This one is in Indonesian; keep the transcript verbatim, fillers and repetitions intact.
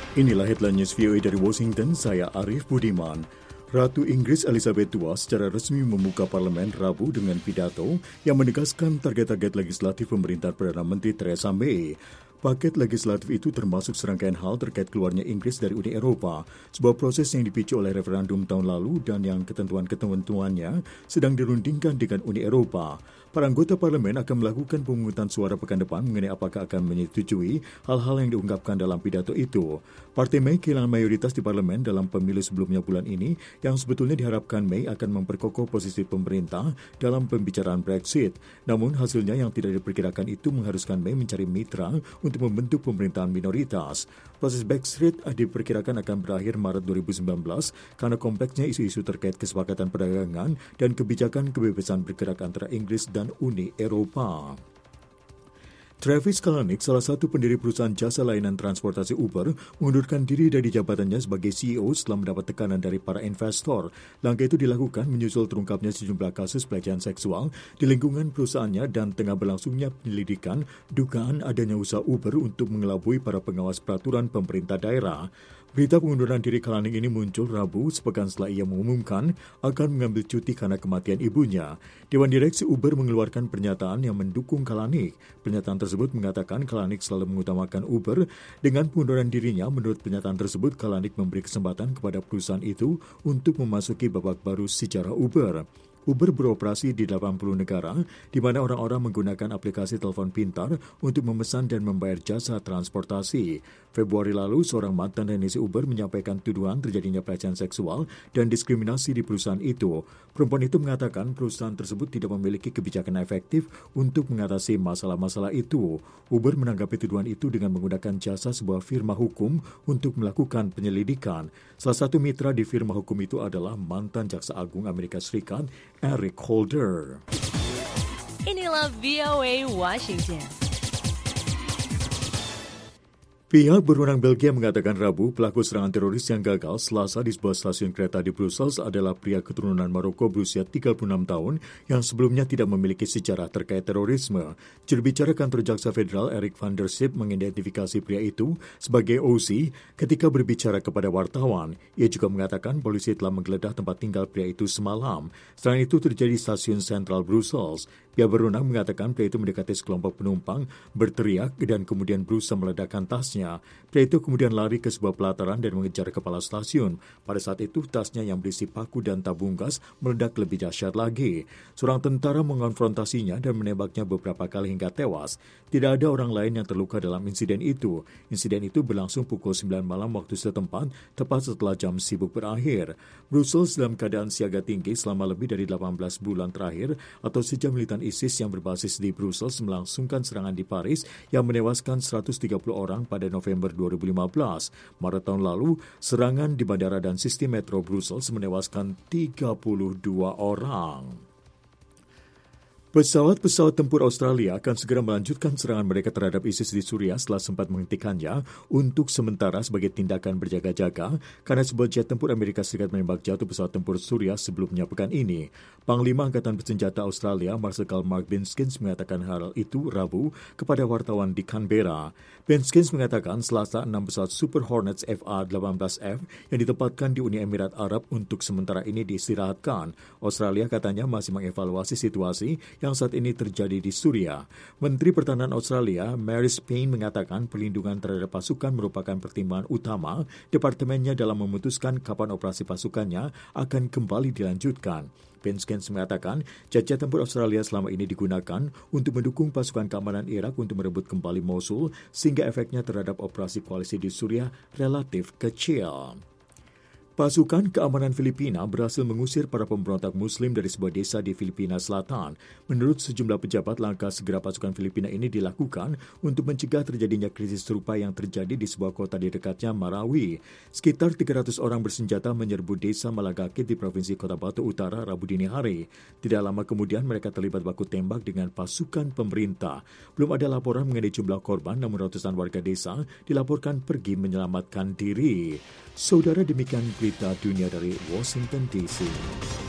Inilah headline news V O A dari Washington, saya Arif Budiman. Ratu Inggris Elizabeth kedua secara resmi membuka parlemen Rabu dengan pidato yang menegaskan target-target legislatif pemerintahan Perdana Menteri Theresa May. Paket legislatif itu termasuk serangkaian hal terkait keluarnya Inggris dari Uni Eropa, sebuah proses yang dipicu oleh referendum tahun lalu dan yang ketentuan-ketentuannya sedang dirundingkan dengan Uni Eropa. Para anggota parlemen akan melakukan pemungutan suara pekan depan mengenai apakah akan menyetujui hal-hal yang diungkapkan dalam pidato itu. Partai May kehilangan mayoritas di parlemen dalam pemilu sebelumnya bulan ini yang sebetulnya diharapkan May akan memperkokoh posisi pemerintah dalam pembicaraan Brexit. Namun hasilnya yang tidak diperkirakan itu mengharuskan May mencari mitra untuk membentuk pemerintahan minoritas. Proses Brexit diperkirakan akan berakhir Maret dua ribu sembilan belas karena kompleksnya isu-isu terkait kesepakatan perdagangan dan kebijakan kebebasan bergerak antara Inggris dan Uni Eropa. Travis Kalanick, salah satu pendiri perusahaan jasa layanan transportasi Uber, mengundurkan diri dari jabatannya sebagai C E O setelah mendapat tekanan dari para investor. Langkah itu dilakukan menyusul terungkapnya sejumlah kasus pelecehan seksual di lingkungan perusahaannya dan tengah berlangsungnya penyelidikan dugaan adanya usaha Uber untuk mengelabui para pengawas peraturan pemerintah daerah. Berita pengunduran diri Kalanick ini muncul Rabu sepekan setelah ia mengumumkan akan mengambil cuti karena kematian ibunya. Dewan Direksi Uber mengeluarkan pernyataan yang mendukung Kalanick. Pernyataan tersebut mengatakan Kalanick selalu mengutamakan Uber. Dengan pengunduran dirinya, menurut pernyataan tersebut, Kalanick memberi kesempatan kepada perusahaan itu untuk memasuki babak baru sejarah Uber. Uber beroperasi di delapan puluh negara, di mana orang-orang menggunakan aplikasi telepon pintar untuk memesan dan membayar jasa transportasi. Februari lalu, seorang mantan teknisi Uber menyampaikan tuduhan terjadinya pelecehan seksual dan diskriminasi di perusahaan itu. Perempuan itu mengatakan perusahaan tersebut tidak memiliki kebijakan efektif untuk mengatasi masalah-masalah itu. Uber menanggapi tuduhan itu dengan menggunakan jasa sebuah firma hukum untuk melakukan penyelidikan. Salah satu mitra di firma hukum itu adalah mantan Jaksa Agung Amerika Serikat, Eric Holder. Inilah V O A Washington. Pihak berwenang Belgia mengatakan Rabu pelaku serangan teroris yang gagal Selasa di sebuah stasiun kereta di Brussels adalah pria keturunan Maroko berusia tiga puluh enam tahun yang sebelumnya tidak memiliki sejarah terkait terorisme. Juru bicara kantor Jaksa Federal Erik van der Sip mengidentifikasi pria itu sebagai O C ketika berbicara kepada wartawan. Ia juga mengatakan polisi telah menggeledah tempat tinggal pria itu semalam. Serangan itu terjadi di stasiun sentral Brussels. Pihak berwenang mengatakan pria itu mendekati sekelompok penumpang, berteriak dan kemudian berusaha meledakkan tasnya. Pria itu kemudian lari ke sebuah pelataran dan mengejar kepala stasiun. Pada saat itu, tasnya yang berisi paku dan tabung gas meledak lebih dahsyat lagi. Seorang tentara mengonfrontasinya dan menembaknya beberapa kali hingga tewas. Tidak ada orang lain yang terluka dalam insiden itu. Insiden itu berlangsung pukul sembilan malam waktu setempat, tepat setelah jam sibuk berakhir. Brussels dalam keadaan siaga tinggi selama lebih dari delapan belas bulan terakhir, atau sejak militan ISIS yang berbasis di Brussels melangsungkan serangan di Paris yang menewaskan seratus tiga puluh orang pada November dua ribu lima belas. Maret tahun lalu, serangan di bandara dan sistem metro Brussels menewaskan tiga puluh dua orang. Pesawat-pesawat tempur Australia akan segera melanjutkan serangan mereka terhadap ISIS di Suriah setelah sempat menghentikannya untuk sementara sebagai tindakan berjaga-jaga karena sebuah jet tempur Amerika Serikat menembak jatuh pesawat tempur Suriah sebelumnya pekan ini. Panglima Angkatan Bersenjata Australia, Marsikal Mark Binskins, mengatakan hal itu Rabu kepada wartawan di Canberra. Binskins mengatakan Selasa enam pesawat Super Hornets F A delapan belas F yang ditempatkan di Uni Emirat Arab untuk sementara ini diistirahatkan. Australia katanya masih mengevaluasi situasi yang saat ini terjadi di Suriah. Menteri Pertahanan Australia, Marise Payne, mengatakan perlindungan terhadap pasukan merupakan pertimbangan utama departemennya dalam memutuskan kapan operasi pasukannya akan kembali dilanjutkan. Binskins mengatakan jet-jet tempur Australia selama ini digunakan untuk mendukung pasukan keamanan Irak untuk merebut kembali Mosul, sehingga efeknya terhadap operasi koalisi di Suriah relatif kecil. Pasukan keamanan Filipina berhasil mengusir para pemberontak Muslim dari sebuah desa di Filipina Selatan. Menurut sejumlah pejabat, langkah segera pasukan Filipina ini dilakukan untuk mencegah terjadinya krisis serupa yang terjadi di sebuah kota di dekatnya, Marawi. Sekitar tiga ratus orang bersenjata menyerbu desa Malagakit di Provinsi Cotabato Utara Rabu dini hari. Tidak lama kemudian mereka terlibat baku tembak dengan pasukan pemerintah. Belum ada laporan mengenai jumlah korban, namun ratusan warga desa dilaporkan pergi menyelamatkan diri. Saudara, demikian berita dunia dari Washington D C.